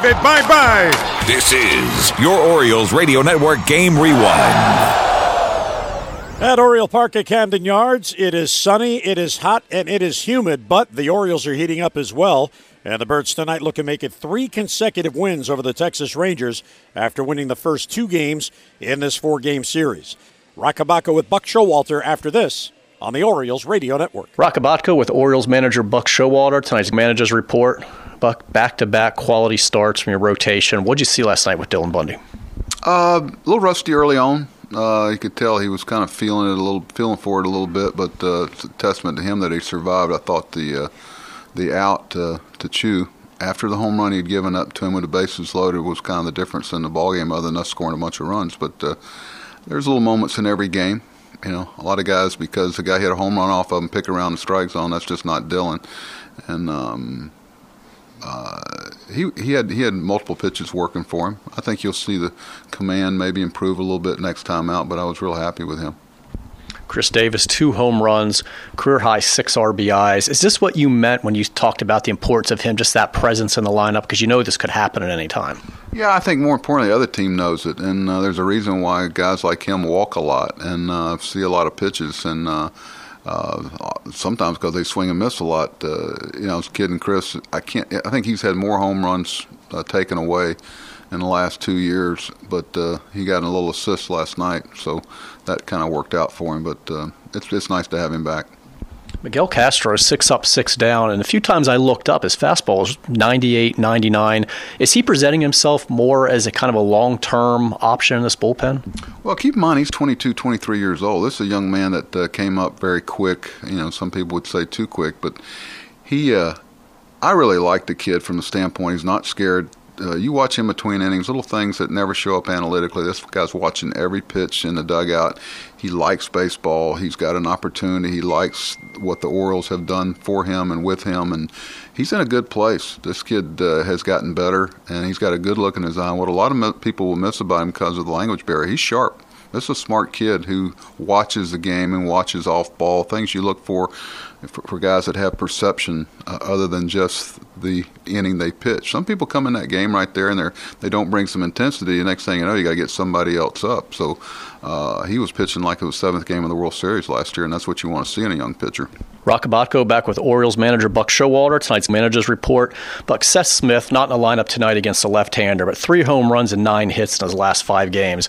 Bye-bye. This is your Orioles Radio Network Game Rewind. At Oriole Park at Camden Yards, it is sunny, it is hot, and it is humid, but the Orioles are heating up as well. And the Birds tonight look to make it 3 consecutive wins over the Texas Rangers after winning the first 2 games in this 4-game series. Rockabacco with Buck Showalter after this on the Orioles Radio Network. Rockabacco with Orioles manager Buck Showalter. Tonight's manager's report. Buck, back-to-back quality starts from your rotation. What did you see last night with Dylan Bundy? A little rusty early on. You could tell he was kind of feeling for it a little bit, but it's a testament to him that he survived. I thought the out to Chew after the home run he'd given up to him with the bases loaded was kind of the difference in the ballgame, other than us scoring a bunch of runs. But there's little moments in every game. You know, a lot of guys, because the guy hit a home run off of him, pick around the strike zone. That's just not Dylan. And he had multiple pitches working for him. I think you'll see the command maybe improve a little bit next time out, but I was real happy with him. Chris Davis, 2 home runs, career-high 6 RBIs. Is this what you meant when you talked about the importance of him, just that presence in the lineup? Because you know this could happen at any time. Yeah, I think more importantly, the other team knows it, and there's a reason why guys like him walk a lot and see a lot of pitches, and sometimes because they swing and miss a lot. I was kidding Chris. I think he's had more home runs taken away in the last 2 years, but he got a little assist last night, so that kind of worked out for him. But it's nice to have him back. Miguel Castro is 6 up, 6 down, and a few times I looked up, his fastball is 98, 99. Is he presenting himself more as a kind of a long-term option in this bullpen? Well, keep in mind, he's 22, 23 years old. This is a young man that came up very quick. You know, some people would say too quick, but I really like the kid from the standpoint he's not scared. You watch him between innings, little things that never show up analytically. This guy's watching every pitch in the dugout. He likes baseball. He's got an opportunity. He likes what the Orioles have done for him and with him, and he's in a good place. This kid has gotten better, and he's got a good look in his eye. What a lot of people will miss about him because of the language barrier, he's sharp. This is a smart kid who watches the game and watches off-ball, things you look for guys that have perception other than just the inning they pitch. Some people come in that game right there and they don't bring some intensity. The next thing you know, you got to get somebody else up. So he was pitching like it was 7th game of the World Series last year, and that's what you want to see in a young pitcher. Rockabacco back with Orioles manager Buck Showalter. Tonight's manager's report. Buck, Seth Smith not in the lineup tonight against a left-hander, but 3 home runs and 9 hits in his last 5 games.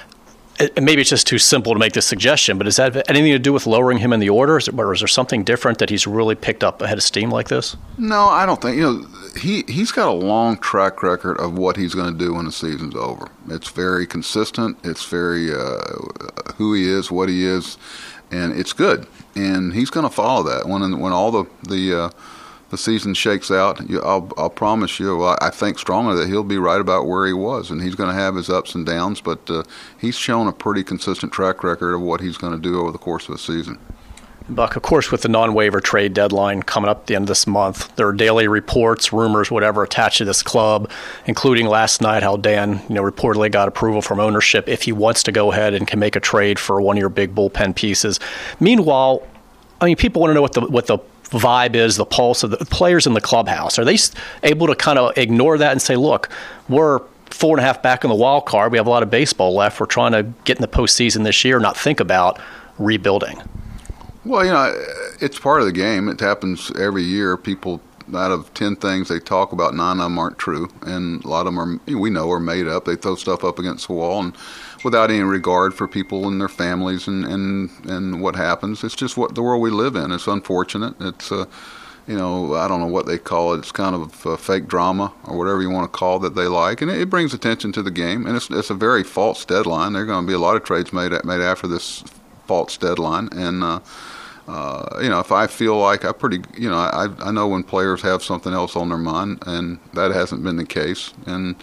Maybe it's just too simple to make this suggestion, but does that have anything to do with lowering him in the order? Or is there something different that he's really picked up a head of steam like this? No, I don't think. He's got a long track record of what he's going to do when the season's over. It's very consistent. It's very who he is, what he is, and it's good. And he's going to follow that. When all the season shakes out, I'll promise you, I think strongly that he'll be right about where he was, and he's going to have his ups and downs, but he's shown a pretty consistent track record of what he's going to do over the course of the season. Buck, of course, with the non-waiver trade deadline coming up at the end of this month, there are daily reports, rumors, whatever, attached to this club, including last night how Dan, reportedly got approval from ownership if he wants to go ahead and can make a trade for one of your big bullpen pieces. Meanwhile, people want to know what the vibe is, the pulse of the players in the clubhouse. Are they able to kind of ignore that and say, look, we're 4.5 back in the wild card. We have a lot of baseball left. We're trying to get in the postseason this year, not think about rebuilding. Well, it's part of the game. It happens every year. People, out of 10 things they talk about, 9 of them aren't true. And a lot of them are made up. They throw stuff up against the wall and without any regard for people and their families and what happens. It's just what the world we live in. It's unfortunate. It's, I don't know what they call it. It's kind of fake drama or whatever you want to call it that they like. And it brings attention to the game. And it's a very false deadline. There are going to be a lot of trades made after this false deadline. And, if I feel like I know when players have something else on their mind, and that hasn't been the case. And,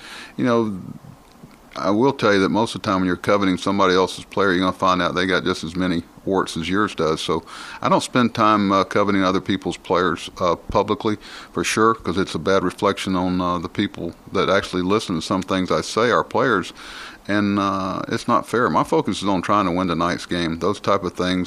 I will tell you that most of the time when you're coveting somebody else's player, you're going to find out they got just as many warts as yours does. So I don't spend time coveting other people's players publicly, for sure, because it's a bad reflection on the people that actually listen to some things I say, our players, and it's not fair. My focus is on trying to win tonight's game. Those type of things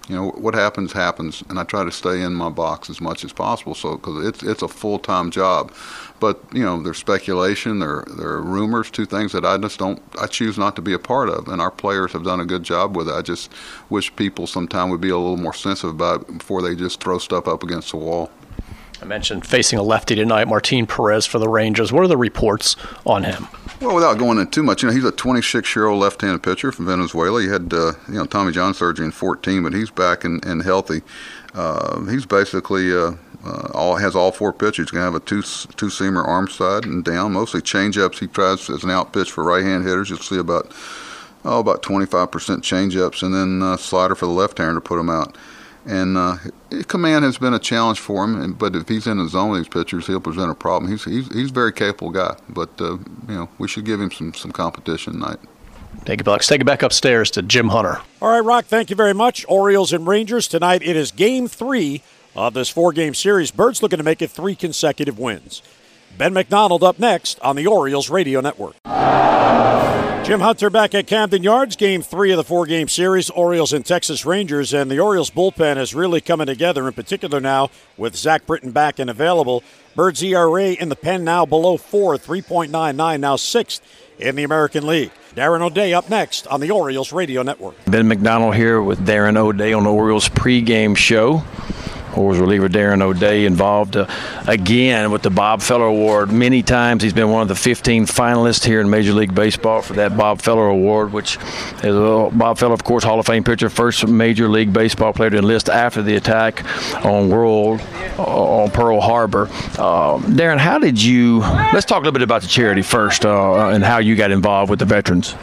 what happens, and I try to stay in my box as much as possible. So because it's a full-time job, but there's speculation, there are rumors, two things that I choose not to be a part of, and our players have done a good job with it. I just wish people sometime would be a little more sensitive about it before they just throw stuff up against the wall. I mentioned facing a lefty tonight, Martin Perez for the Rangers. What are the reports on him? Well, without going into too much, he's a 26-year-old left-handed pitcher from Venezuela. He had, Tommy John surgery in 2014, but he's back and healthy. He's basically has all four pitches. He's going to have a two-seamer arm side and down, mostly change-ups. He tries as an out pitch for right-hand hitters. You'll see about 25% change-ups, and then slider for the left-hander to put him out. And command has been a challenge for him, but if he's in the zone with these pitchers, he'll present a problem. He's a very capable guy, but we should give him some competition tonight. Thank you, Bucks. Take it back upstairs to Jim Hunter. All right, Rock, thank you very much. Orioles and Rangers tonight. It is Game 3 of this 4-game series. Birds looking to make it 3 consecutive wins. Ben McDonald up next on the Orioles Radio Network. Jim Hunter back at Camden Yards, Game 3 of the 4-game series, Orioles and Texas Rangers, and the Orioles bullpen is really coming together, in particular now with Zach Britton back and available. Birds ERA in the pen now below 4, 3.99, now 6th in the American League. Darren O'Day up next on the Orioles Radio Network. Ben McDonald here with Darren O'Day on the Orioles pregame show. Orioles reliever Darren O'Day involved again with the Bob Feller Award. Many times he's been one of the 15 finalists here in Major League Baseball for that Bob Feller Award, which is Bob Feller, of course, Hall of Fame pitcher, first Major League Baseball player to enlist after the attack on Pearl Harbor. Darren, how did you – let's talk a little bit about the charity first and how you got involved with the veterans.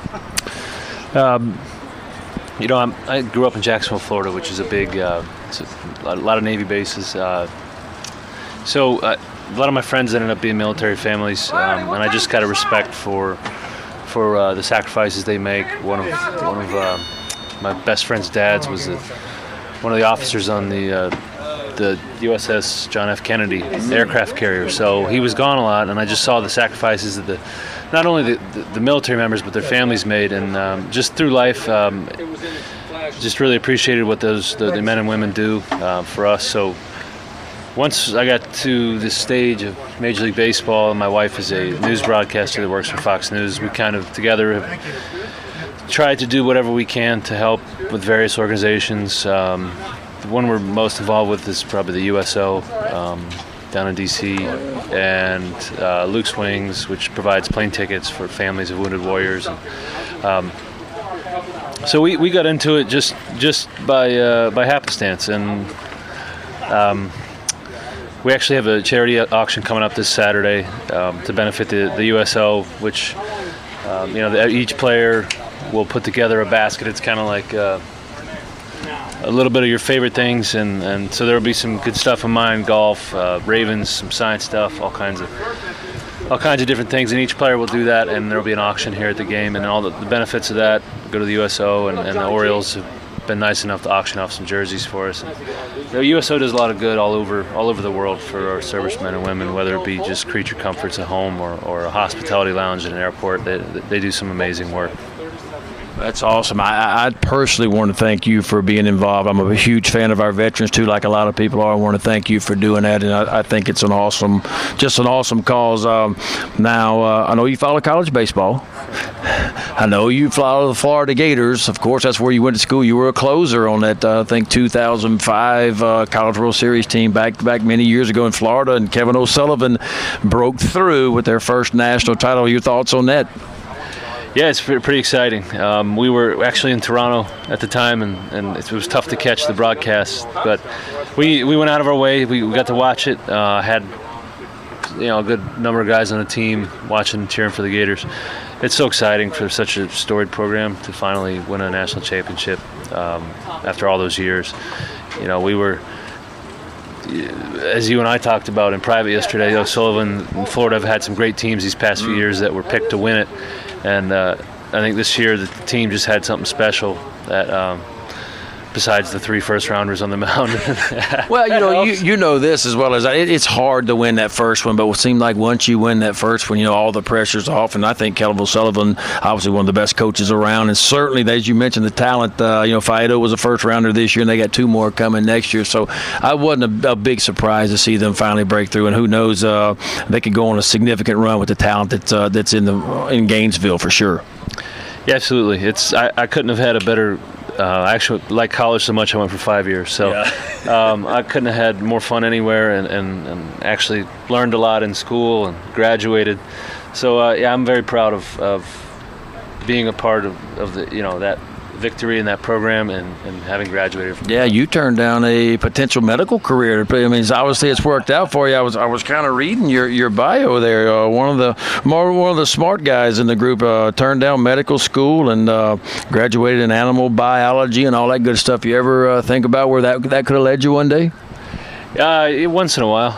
I grew up in Jacksonville, Florida, which is a big, it's a lot of Navy bases. So a lot of my friends ended up being military families, and I just got a respect for the sacrifices they make. One of my best friend's dads was one of the officers on the USS John F. Kennedy aircraft carrier. So he was gone a lot, and I just saw the sacrifices that not only the military members but their families made, and just through life, just really appreciated what the men and women do for us. So once I got to this stage of Major League Baseball, and my wife is a news broadcaster that works for Fox News, we kind of together have tried to do whatever we can to help with various organizations. The one we're most involved with is probably the USO down in D.C., and Luke's Wings, which provides plane tickets for families of wounded warriors. And, so we got into it just by happenstance, and we actually have a charity auction coming up this Saturday to benefit the USO, which each player will put together a basket. It's kind of like a little bit of your favorite things, and so there will be some good stuff in mine: golf, Ravens, some science stuff, all kinds of different things, and each player will do that, and there will be an auction here at the game, and all the benefits of that go to the USO, and the Orioles have been nice enough to auction off some jerseys for us. And the USO does a lot of good all over the world for our servicemen and women, whether it be just creature comforts at home or a hospitality lounge at an airport. They do some amazing work. That's awesome. I personally want to thank you for being involved. I'm a huge fan of our veterans, too, like a lot of people are. I want to thank you for doing that, and I think it's an awesome cause. Now, I know you follow college baseball. I know you follow the Florida Gators. Of course, that's where you went to school. You were a closer on that, I think, 2005 College World Series team back many years ago in Florida, and Kevin O'Sullivan broke through with their first national title. Your thoughts on that? Yeah, it's pretty exciting. We were actually in Toronto at the time, and it was tough to catch the broadcast, but we went out of our way. We got to watch it. Had a good number of guys on the team watching and cheering for the Gators. It's so exciting for such a storied program to finally win a national championship after all those years. We were, as you and I talked about in private yesterday, O'Sullivan and Florida have had some great teams these past few years that were picked to win it. And I think this year the team just had something special that besides the 3 first-rounders on the mound. Well, you know this as well as I. It's hard to win that first one, but it seemed like once you win that first one, all the pressure's off. And I think Kelvin O'Sullivan, obviously one of the best coaches around, and certainly, as you mentioned, the talent. Faedo was a first-rounder this year, and they got 2 more coming next year. So I wasn't a big surprise to see them finally break through. And who knows, they could go on a significant run with the talent that's in Gainesville for sure. Yeah, absolutely. I couldn't have had a better. I actually like college so much I went for 5 years. So I couldn't have had more fun anywhere and actually learned a lot in school and graduated. So, I'm very proud of being a part of the, that victory in that program and having graduated from you turned down a potential medical career. I mean, obviously it's worked out for you. I was kind of reading your bio there. One of the smart guys in the group turned down medical school and graduated in animal biology and all that good stuff. You ever think about where that could have led you one day? Once in a while,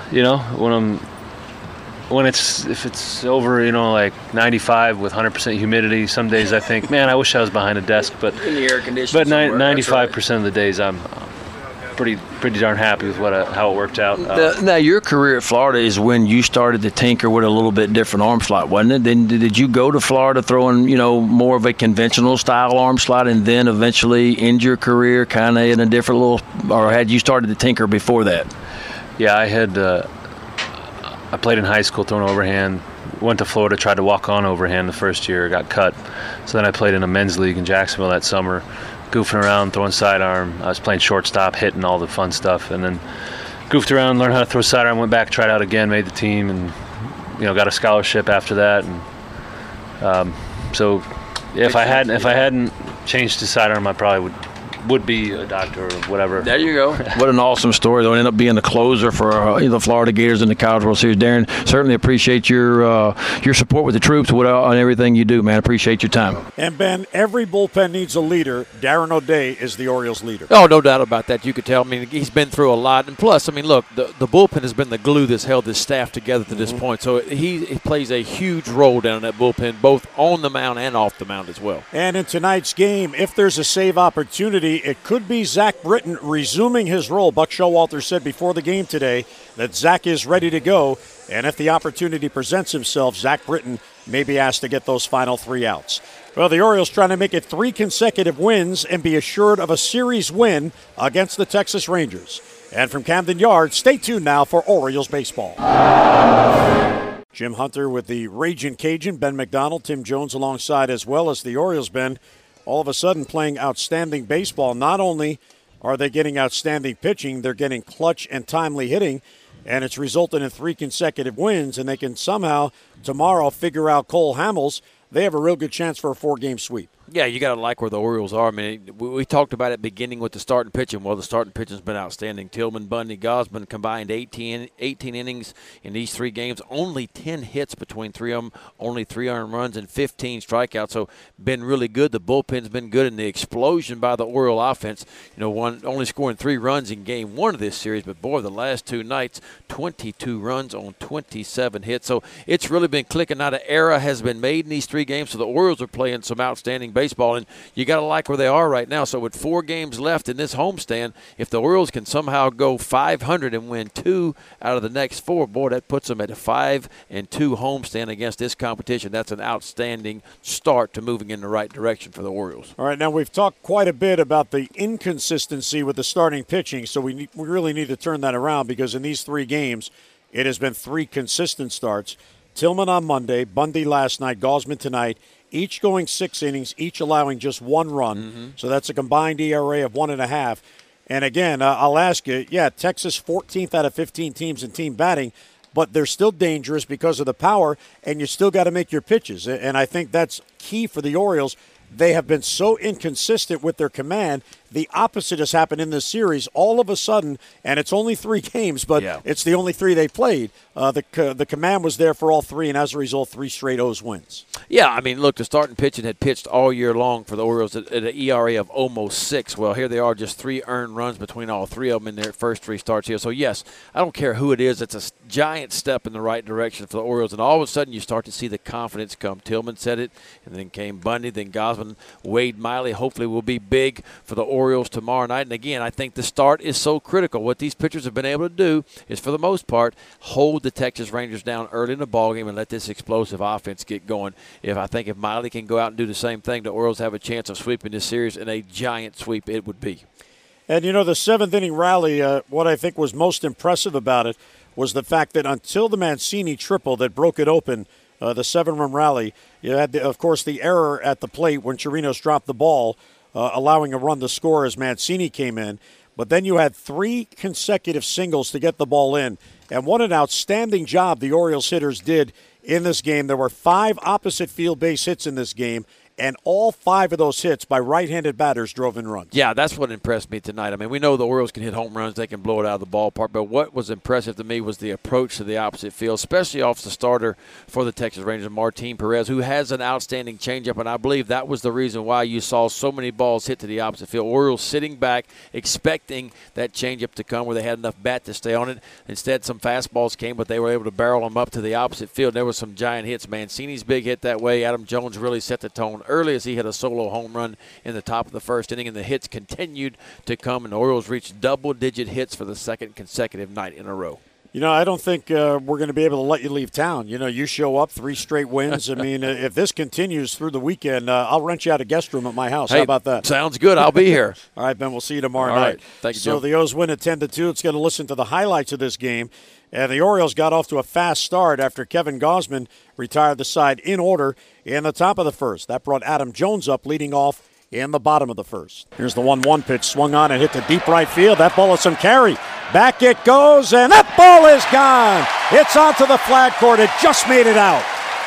if it's over, like 95 with 100% humidity, some days I think, man, I wish I was behind a desk. But in the air conditioning. But 95% of the days I'm pretty darn happy with how it worked out. Now, your career at Florida is when you started to tinker with a little bit different arm slot, wasn't it? Then did you go to Florida throwing, more of a conventional style arm slot and then eventually end your career kind of in a different or had you started to tinker before that? Yeah, I had. I played in high school throwing overhand, went to Florida, tried to walk on overhand the first year, got cut. So then I played in a men's league in Jacksonville that summer, goofing around, throwing sidearm. I was playing shortstop, hitting all the fun stuff, and then goofed around, learned how to throw sidearm, went back, tried out again, made the team, and got a scholarship after that. And so if I hadn't changed to sidearm, I probably would be a doctor or whatever. There you go. What an awesome story. They'll end up being the closer for the Florida Gators in the College World Series. Darren, certainly appreciate your support with the troops on everything you do, man. Appreciate your time. And, Ben, every bullpen needs a leader. Darren O'Day is the Orioles' leader. Oh, no doubt about that. You could tell. I mean, he's been through a lot. And plus, I mean, look, the bullpen has been the glue that's held this staff together to this point. So he plays a huge role down in that bullpen, both on the mound and off the mound as well. And in tonight's game, if there's a save opportunity, it could be Zach Britton resuming his role. Buck Showalter said before the game today that Zach is ready to go, and if the opportunity presents himself, Zach Britton may be asked to get those final 3 outs. Well, the Orioles trying to make it 3 consecutive wins and be assured of a series win against the Texas Rangers. And from Camden Yards, stay tuned now for Orioles baseball. Jim Hunter with the Ragin' Cajun, Ben McDonald, Tim Jones alongside as well as the Orioles, Ben. All of a sudden playing outstanding baseball. Not only are they getting outstanding pitching, they're getting clutch and timely hitting, and it's resulted in 3 consecutive wins, and they can somehow tomorrow figure out Cole Hamels. They have a real good chance for a 4-game sweep. Yeah, you got to like where the Orioles are. I mean, we talked about it beginning with the starting pitching. Well, the starting pitching's been outstanding. Tillman, Bundy, Gausman combined 18 innings in these 3 games. Only 10 hits between 3 of them. Only 3 earned runs and 15 strikeouts. So been really good. The bullpen's been good, and the explosion by the Oriole offense. Only scoring 3 runs in Game 1 of this series, but boy, the last 2 nights, 22 runs on 27 hits. So it's really been clicking. Now the era has been made in these 3 games. So the Orioles are playing some outstanding baseball, and you got to like where they are right now. So with 4 games left in this homestand, if the Orioles can somehow go 500 and win 2 out of the next 4, boy, that puts them at a 5-2 homestand against this competition. That's an outstanding start to moving in the right direction for the Orioles. All right, now we've talked quite a bit about the inconsistency with the starting pitching, so we really need to turn that around because in these 3 games, it has been 3 consistent starts. Tillman on Monday, Bundy last night, Gausman tonight, each going 6 innings, each allowing just 1 run. So that's a combined ERA of 1.5. And again, I'll ask you, Texas 14th out of 15 teams in team batting, but they're still dangerous because of the power, and you still got to make your pitches. And I think that's key for the Orioles. They have been so inconsistent with their command. The opposite has happened in this series. All of a sudden, and it's only 3 games, but it's the only 3 they played. The command was there for all 3, and as a result, 3 straight O's wins. Yeah, I mean, look, the starting pitching had pitched all year long for the Orioles at an ERA of almost 6. Well, here they are, just 3 earned runs between all 3 of them in their first 3 starts here. So, yes, I don't care who it is. It's a giant step in the right direction for the Orioles. And all of a sudden, you start to see the confidence come. Tillman said it, and then came Bundy, then Gausman, Wade Miley. Hopefully will be big for the Orioles Orioles tomorrow night. And again, I think the start is so critical. What these pitchers have been able to do is, for the most part, hold the Texas Rangers down early in the ballgame and let this explosive offense get going. I think if Miley can go out and do the same thing, the Orioles have a chance of sweeping this series, and a giant sweep it would be. And, the seventh-inning rally, what I think was most impressive about it was the fact that until the Mancini triple that broke it open, the 7-run rally, you had, of course, the error at the plate when Chirinos dropped the ball, allowing a run to score as Mancini came in. But then you had 3 consecutive singles to get the ball in. And what an outstanding job the Orioles hitters did in this game. There were 5 opposite field base hits in this game, and all 5 of those hits by right-handed batters drove in runs. Yeah, that's what impressed me tonight. I mean, we know the Orioles can hit home runs. They can blow it out of the ballpark. But what was impressive to me was the approach to the opposite field, especially off the starter for the Texas Rangers, Martin Perez, who has an outstanding changeup. And I believe that was the reason why you saw so many balls hit to the opposite field. Orioles sitting back, expecting that changeup to come where they had enough bat to stay on it. Instead, some fastballs came, but they were able to barrel them up to the opposite field. There were some giant hits. Mancini's big hit that way. Adam Jones really set the tone early as he hit a solo home run in the top of the first inning, and the hits continued to come, and the Orioles reached double-digit hits for the second consecutive night in a row. I don't think we're going to be able to let you leave town. You show up, 3 straight wins. I mean, if this continues through the weekend, I'll rent you out a guest room at my house. Hey, how about that? Sounds good. I'll be here. All right, Ben, we'll see you tomorrow All night. right. Thank you, So Joe. the O's win at 10-2. It's going to listen to the highlights of this game. And the Orioles got off to a fast start after Kevin Gausman retired the side in order in the top of the first. That brought Adam Jones up, leading off in the bottom of the first. Here's the 1-1 pitch, swung on and hit to deep right field. That ball is some carry. Back it goes, and that ball is gone. It's onto the flag court. It just made it out.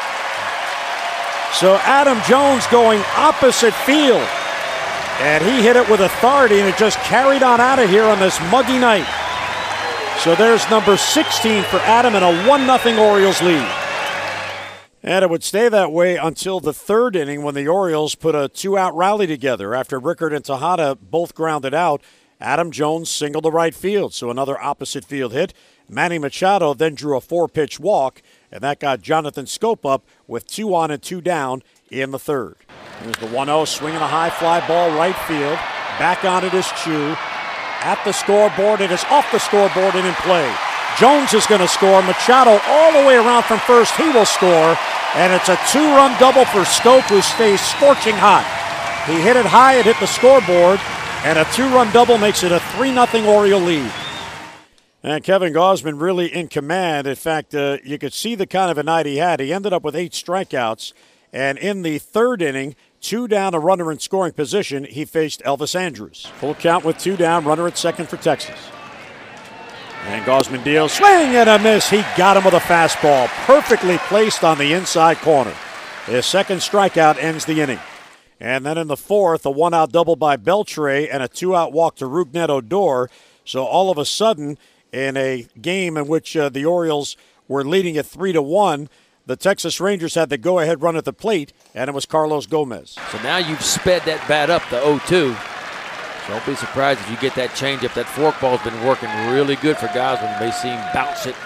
So Adam Jones going opposite field. And he hit it with authority, and it just carried on out of here on this muggy night. So there's number 16 for Adam and a 1-0 Orioles lead. And it would stay that way until the third inning when the Orioles put a 2-out rally together. After Rickard and Tejada both grounded out, Adam Jones singled to right field, so another opposite field hit. Manny Machado then drew a 4-pitch walk, and that got Jonathan Schoop up with 2 on and 2 down in the third. Here's the 1-0, swinging a high fly ball right field. Back on it is Chu. At the scoreboard, it is off the scoreboard and in play. Jones is going to score. Machado all the way around from first. He will score. And it's a 2-run double for Schoop, who stays scorching hot. He hit it high, it hit the scoreboard, and a 2-run double makes it a 3-0 Oriole lead. And Kevin Gausman really in command. In fact, you could see the kind of a night he had. He ended up with 8 strikeouts. And in the third inning, 2 down, a runner in scoring position, he faced Elvis Andrus. Full count with 2 down, runner at second for Texas. And Gausman deals, swing and a miss. He got him with a fastball, perfectly placed on the inside corner. His second strikeout ends the inning. And then in the fourth, a 1-out double by Beltre and a 2-out walk to Rougned Odor. So all of a sudden, in a game in which the Orioles were leading at 3-1, the Texas Rangers had the go-ahead run at the plate, and it was Carlos Gomez. So now you've sped that bat up to 0-2. Don't be surprised if you get that changeup. That forkball's been working really good for guys when they see him bounce it.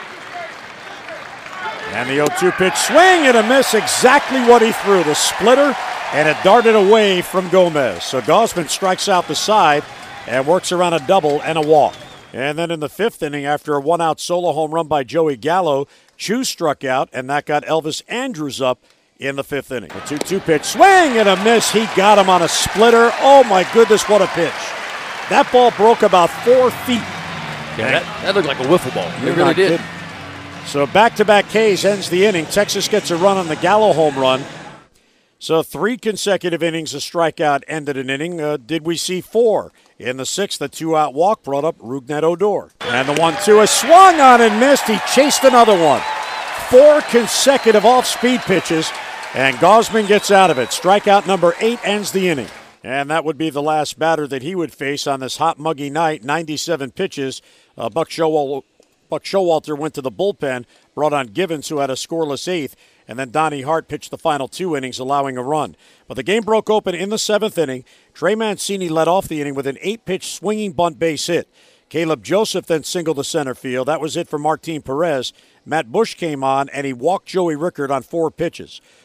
And the 0-2 pitch, swing and a miss, exactly what he threw. The splitter, and it darted away from Gomez. So Gausman strikes out the side and works around a double and a walk. And then in the fifth inning, after a 1-out solo home run by Joey Gallo, Chu struck out, and that got Elvis Andrus up in the fifth inning. The 2-2 pitch, swing and a miss. He got him on a splitter. Oh, my goodness, what a pitch. That ball broke about 4 feet. Yeah, that looked like a wiffle ball. It really did. Kidding. So back-to-back Ks ends the inning. Texas gets a run on the Gallo home run. So 3 consecutive innings, a strikeout ended an inning. Did we see 4? In the sixth, the 2-out walk brought up Rougned Odor. And the 1-2 is swung on and missed. He chased another one. 4 consecutive off-speed pitches, and Gausman gets out of it. Strikeout number 8 ends the inning. And that would be the last batter that he would face on this hot, muggy night. 97 pitches. Buck Showalter went to the bullpen, brought on Givens, who had a scoreless 8th, and then Donnie Hart pitched the final 2 innings, allowing a run. But the game broke open in the 7th inning. Trey Mancini led off the inning with an 8-pitch swinging bunt base hit. Caleb Joseph then singled to center field. That was it for Martin Perez. Matt Bush came on, and he walked Joey Rickard on 4 pitches.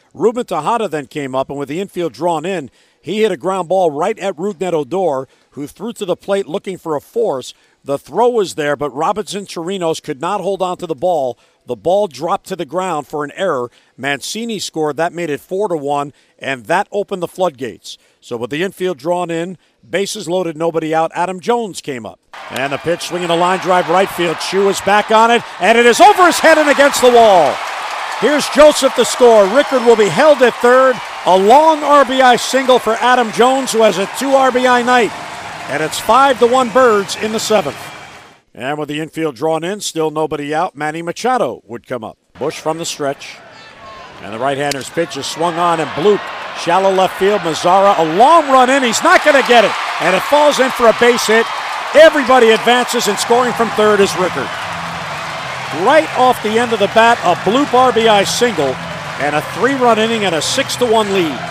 Ruben Tejada then came up, and with the infield drawn in, he hit a ground ball right at Rougned Odor, who threw to the plate looking for a force. The throw was there, but Robinson Chirinos could not hold on to the ball. The ball dropped to the ground for an error. Mancini scored. That made it 4-1, and that opened the floodgates. So with the infield drawn in, bases loaded, nobody out, Adam Jones came up. And the pitch swinging a line drive right field. Chu is back on it, and it is over his head and against the wall. Here's Joseph to score. Rickard will be held at third. A long RBI single for Adam Jones, who has a 2 RBI night. And it's 5-1 Birds in the 7th. And with the infield drawn in, still nobody out, Manny Machado would come up. Bush from the stretch. And the right-hander's pitch is swung on and blooped. Shallow left field, Mazzara, a long run in. He's not going to get it. And it falls in for a base hit. Everybody advances, and scoring from third is Rickard. Right off the end of the bat, a bloop RBI single, and a 3-run inning and a 6-1 lead.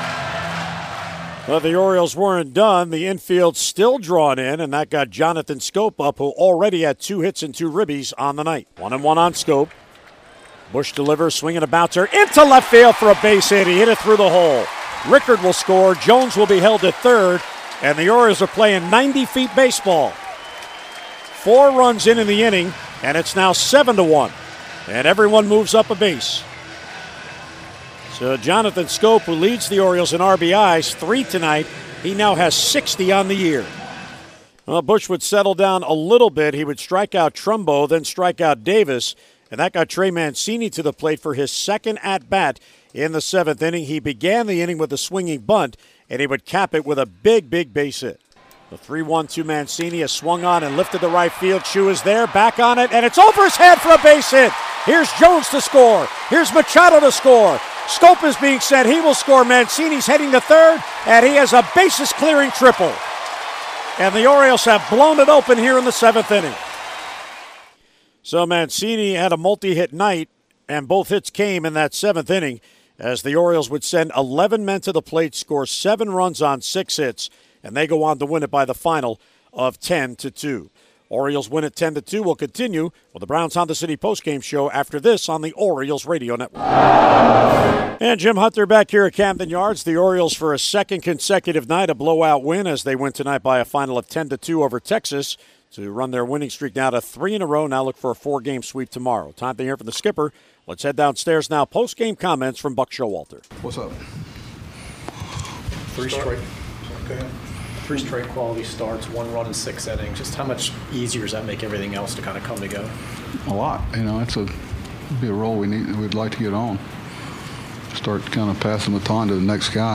But the Orioles weren't done. The infield still drawn in, and that got Jonathan Schoop up, who already had 2 hits and 2 ribbies on the night. 1-1 on Schoop. Bush delivers, swinging a bouncer into left field for a base hit. He hit it through the hole. Rickard will score. Jones will be held at third, and the Orioles are playing 90 feet baseball. 4 runs in the inning, and it's now 7-1, and everyone moves up a base. So Jonathan Schoop, who leads the Orioles in RBIs, 3 tonight, he now has 60 on the year. Well, Bush would settle down a little bit. He would strike out Trumbo, then strike out Davis, and that got Trey Mancini to the plate for his second at-bat in the 7th inning. He began the inning with a swinging bunt, and he would cap it with a big base hit. The 3-1 Mancini is swung on and lifted to right field. Chu is there, back on it, and it's over his head for a base hit. Here's Jones to score. Here's Machado to score. Schoop is being sent. He will score. Mancini's heading to third, and he has a bases-clearing triple. And the Orioles have blown it open here in the 7th inning. So Mancini had a multi-hit night, and both hits came in that 7th inning as the Orioles would send 11 men to the plate, score 7 runs on 6 hits, and they go on to win it by the final of 10-2. Orioles win it 10-2. Will continue with the Browns Honda City postgame show after this on the Orioles Radio Network. And Jim Hunter back here at Camden Yards. The Orioles for a second consecutive night, a blowout win as they win tonight by a final of 10-2 over Texas to run their winning streak now to 3 in a row. Now look for a 4-game sweep tomorrow. Time to hear from the skipper. Let's head downstairs now. Postgame comments from Buck Showalter. What's up? 3 straight. Okay. 3 straight quality starts, 1 run in 6 innings. Just how much easier does that make everything else to kind of come together? A lot. You know, it'd be a role we'd like to get on. Start kind of passing the baton to the next guy.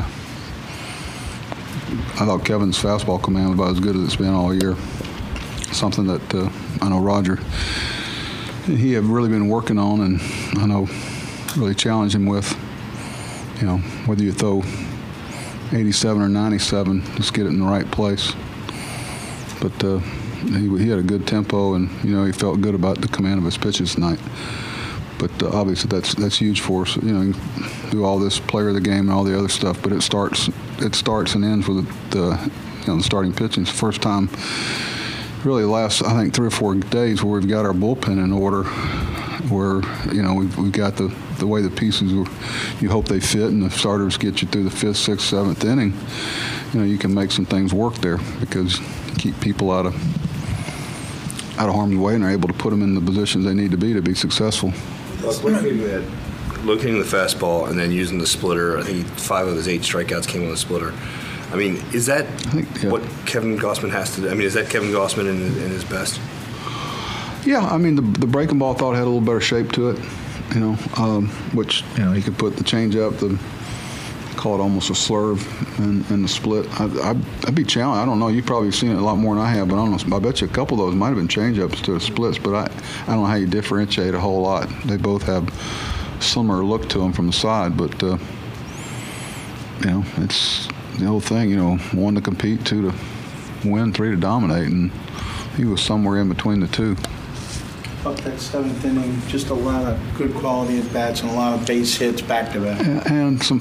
I thought Kevin's fastball command was about as good as it's been all year. Something that I know Roger and he have really been working on, and I know really challenge him with. You know, whether you throw 87 or 97, just get it in the right place. But he had a good tempo, and you know he felt good about the command of his pitches tonight. But obviously that's huge for us. You know, you do all this player of the game and all the other stuff, but it starts and ends with the starting pitching. It's the first time, really, the last I think 3 or 4 days where we've got our bullpen in order, where you know we've got the way the pieces you hope they fit, and the starters get you through the 5th, 6th, 7th inning. You know, you can make some things work there because you keep people out of harm's way, and they're able to put them in the positions they need to be successul. Looking at the fastball and then using the splitter, I think 5 of his 8 strikeouts came on the splitter. I mean, is that what Kevin Gausman has to do? I mean, is that Kevin Gausman in his best? Yeah, I mean, the breaking ball thought had a little better shape to it, you know, which, you know, he could put the changeup, call it almost a slurve, and the split. I'd be challenged. I don't know. You've probably seen it a lot more than I have, but I don't know. I bet you a couple of those might have been changeups to the splits, but I don't know how you differentiate a whole lot. They both have similar look to them from the side, but, you know, it's the whole thing, you know, 1 to compete, 2 to win, 3 to dominate, and he was somewhere in between the 2. Up that 7th inning, just a lot of good quality at bats and a lot of base hits back to back. And some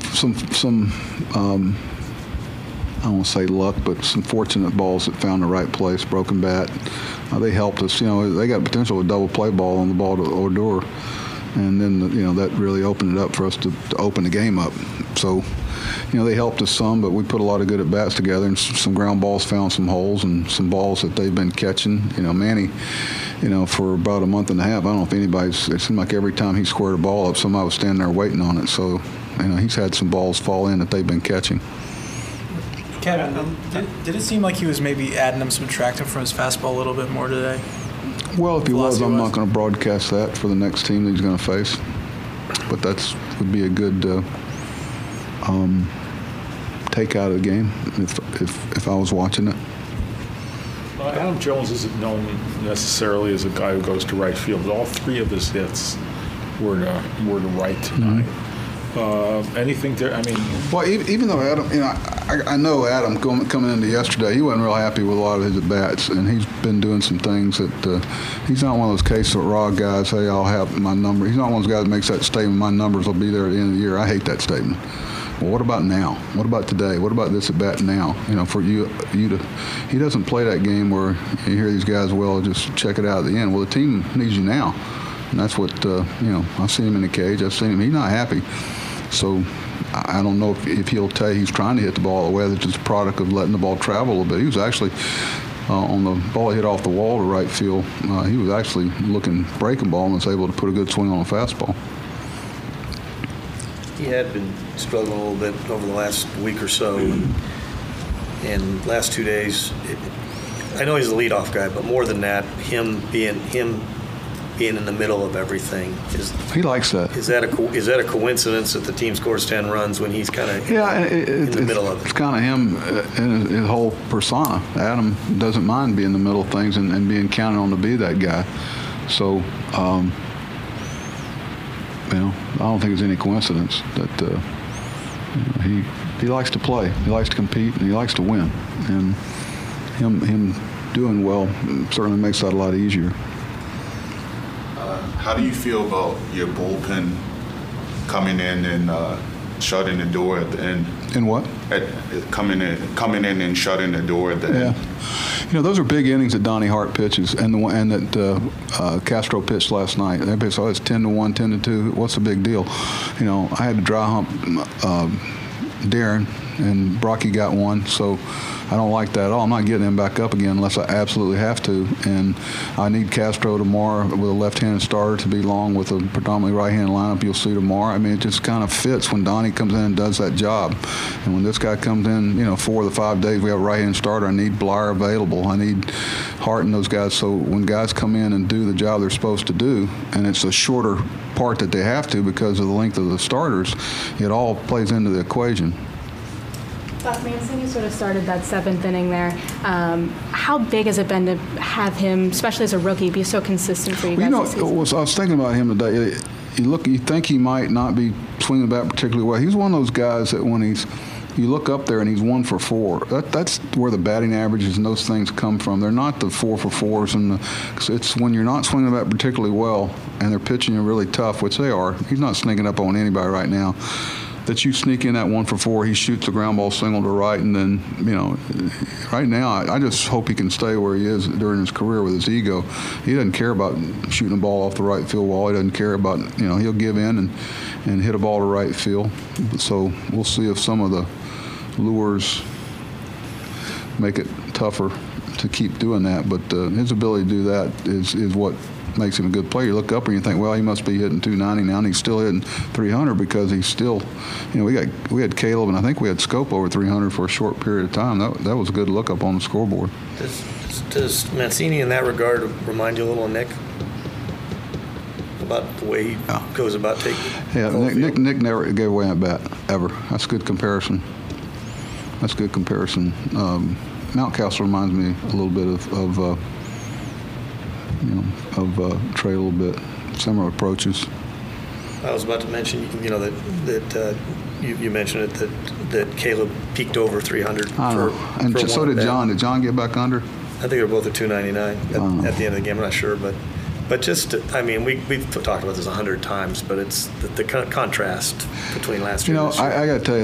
I won't say luck, but some fortunate balls that found the right place, broken bat. They helped us. You know, they got potential with double play ball on the ball to Odor. And then, that really opened it up for us to open the game up. So, they helped us some, but we put a lot of good at-bats together, and some ground balls found some holes and some balls that they've been catching. Manny, for about a month and a half, I don't know if anybody's – it seemed like every time he squared a ball up, somebody was standing there waiting on it. So, he's had some balls fall in that they've been catching. Kevin, did it seem like he was maybe adding him, subtracting from his fastball a little bit more today? Well, if he was, I'm not going to broadcast that for the next team that he's going to face. But would be a good take out of the game if I was watching it. Adam Jones isn't known necessarily as a guy who goes to right field, but all three of his hits were to right tonight. Anything there? I mean, well, even though Adam, I know Adam coming into yesterday, he wasn't real happy with a lot of his at bats, and he's been doing some things that he's not one of those case of raw guys. Hey, I'll have my number. He's not one of those guys that makes that statement. My numbers will be there at the end of the year. I hate that statement. Well, what about now? What about today? What about this at bat now? For you to, he doesn't play that game where you hear these guys, well, just check it out at the end. Well, the team needs you now, and that's what I've seen him in the cage. I've seen him. He's not happy. So I don't know if he'll tell you he's trying to hit the ball away. That's just a product of letting the ball travel a little bit. He was actually on the ball he hit off the wall to right field. He was actually looking breaking ball and was able to put a good swing on a fastball. He had been struggling a little bit over the last week or so, and last 2 days. I know he's a leadoff guy, but more than that, him being in the middle of everything he likes that. Is that a coincidence that the team scores 10 runs when he's kind of in the middle of it? It's kind of him in his whole persona. Adam doesn't mind being in the middle of things and being counted on to be that guy. So, I don't think it's any coincidence that he likes to play, he likes to compete, and he likes to win. And him doing well certainly makes that a lot easier. How do you feel about your bullpen coming in and shutting the door at the end? In what? Coming in and shutting the door at the end. Those are big innings that Donnie Hart pitches, and that Castro pitched last night. They pitched, it's 10-1, 10-2. What's the big deal? I had to dry hump Darren, and Brocky got one, so I don't like that at all. I'm not getting him back up again unless I absolutely have to. And I need Castro tomorrow with a left-handed starter to be long with a predominantly right-handed lineup. You'll see tomorrow. I mean, it just kind of fits when Donnie comes in and does that job. And when this guy comes in, 4 of the 5 days we have a right-handed starter, I need Blyer available. I need Hart and those guys. So when guys come in and do the job they're supposed to do, and it's a shorter part that they have to because of the length of the starters, it all plays into the equation. Buck Mancini sort of started that 7th inning there. How big has it been to have him, especially as a rookie, be so consistent for you guys this season? I was thinking about him today. You think he might not be swinging the bat particularly well. He's one of those guys that when you look up there and he's 1 for 4. That's where the batting averages and those things come from. They're not the 4 for 4s, it's when you're not swinging the bat particularly well and they're pitching you really tough, which they are. He's not sneaking up on anybody right now. That you sneak in that 1 for 4, he shoots a ground ball single to right, and then, right now, I just hope he can stay where he is during his career with his ego. He doesn't care about shooting a ball off the right field wall. He doesn't care about, he'll give in and hit a ball to right field. So we'll see if some of the lures make it tougher to keep doing that. But his ability to do that is what makes him a good player. You look up and you think, well, he must be hitting 290 now, and he's still hitting 300 because he's still, we had Caleb and I think we had Scope over 300 for a short period of time. That was a good look up on the scoreboard. Does Mancini in that regard remind you a little of Nick about the way he goes about taking? Yeah, Nick never gave away a bat ever. That's a good comparison. Mountcastle reminds me a little bit of Trey a little bit, similar approaches. I was about to mention, that you mentioned it that Caleb peaked over 300. And so did John. Did John get back under? I think they're both at 299 at the end of the game. I'm not sure, but we've talked about this 100 times, but it's the contrast between last year and this year. I got to tell you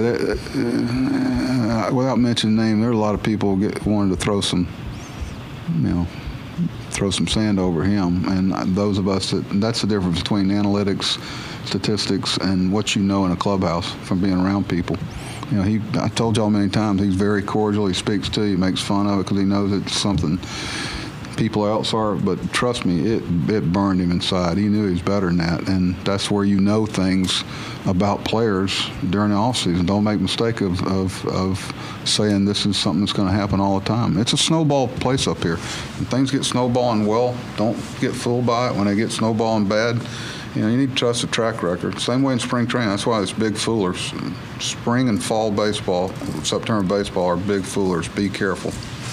that without mentioning name, there are a lot of people wanting to throw some throw some sand over him. And those of us that's the difference between analytics, statistics, and what you know in a clubhouse from being around people. You know, I told y'all many times, he's very cordial. He speaks to you, makes fun of it because he knows it's something people else are. But trust me, it burned him inside. He knew he was better than that. And that's where you know things about players during the offseason. Don't make a mistake of saying this is something that's going to happen all the time. It's a snowball place up here. When things get snowballing well, don't get fooled by it. When they get snowballing bad, you know, you need to trust the track record. Same way in spring training. That's why it's big foolers. Spring and fall baseball, September baseball are big foolers. Be careful.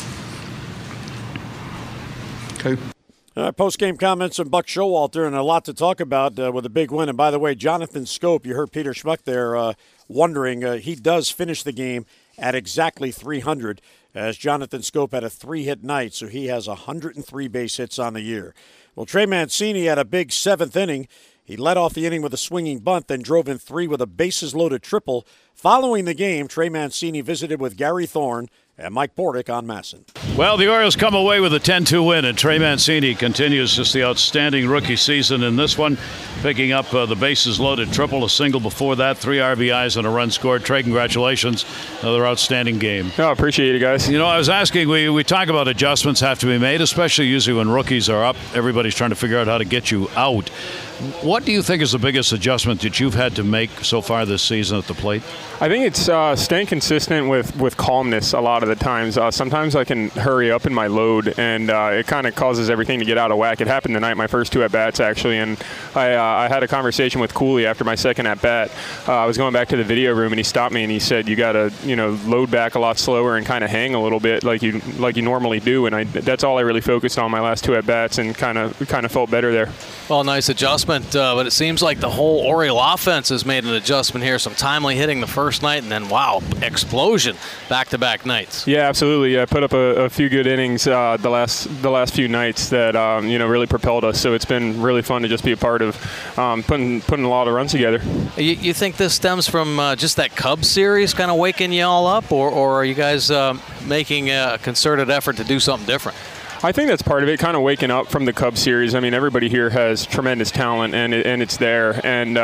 Okay. Post-game comments from Buck Showalter, and a lot to talk about with a big win. And by the way, Jonathan Schoop, you heard Peter Schmuck there wondering, he does finish the game at exactly 300, as Jonathan Schoop had a 3-hit night, so he has 103 base hits on the year. Well, Trey Mancini had a big 7th inning. He led off the inning with a swinging bunt, then drove in 3 with a bases-loaded triple. Following the game, Trey Mancini visited with Gary Thorne and Mike Bordick on Masson. Well, the Orioles come away with a 10-2 win, and Trey Mancini continues just the outstanding rookie season in this one, picking up the bases-loaded triple, a single before that, 3 RBIs and a run scored. Trey, congratulations. Another outstanding game. No, I appreciate it, guys. You know, I was asking, we talk about adjustments have to be made, especially usually when rookies are up. Everybody's trying to figure out how to get you out. What do you think is the biggest adjustment that you've had to make so far this season at the plate? I think it's staying consistent with calmness a lot of the times. Sometimes I can hurry up in my load, and it kind of causes everything to get out of whack. It happened tonight, my first 2 at-bats, actually, and I had a conversation with Cooley after my second at-bat. I was going back to the video room, and he stopped me, and he said, you got to, load back a lot slower and kind of hang a little bit like you normally do, and that's all I really focused on my last 2 at-bats and kind of felt better there. Well, nice adjustment, but it seems like the whole Oriole offense has made an adjustment here. Some timely hitting the first night, and then, wow, explosion back-to-back nights. Yeah, absolutely. I put up a few good innings the last few nights that really propelled us. So it's been really fun to just be a part of putting a lot of runs together. You think this stems from just that Cubs series kind of waking you all up, or are you guys making a concerted effort to do something different? I think that's part of it, kind of waking up from the Cubs series. I mean, everybody here has tremendous talent, and it's there. And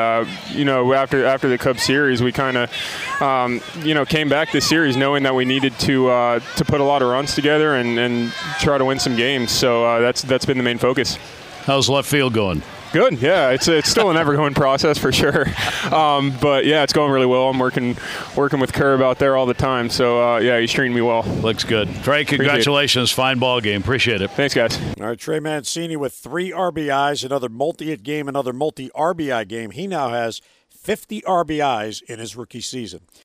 after the Cubs series, we kind of came back this series knowing that we needed to put a lot of runs together and try to win some games. So that's been the main focus. How's left field going? Good, yeah. It's still an ever-going process for sure, but yeah, it's going really well. I'm working with Curb out there all the time, so yeah, he's treating me well. Looks good. Trey, congratulations! Fine ball game. Appreciate it. Thanks, guys. All right, Trey Mancini with 3 RBIs, another multi-hit game, another multi-RBI game. He now has 50 RBIs in his rookie season.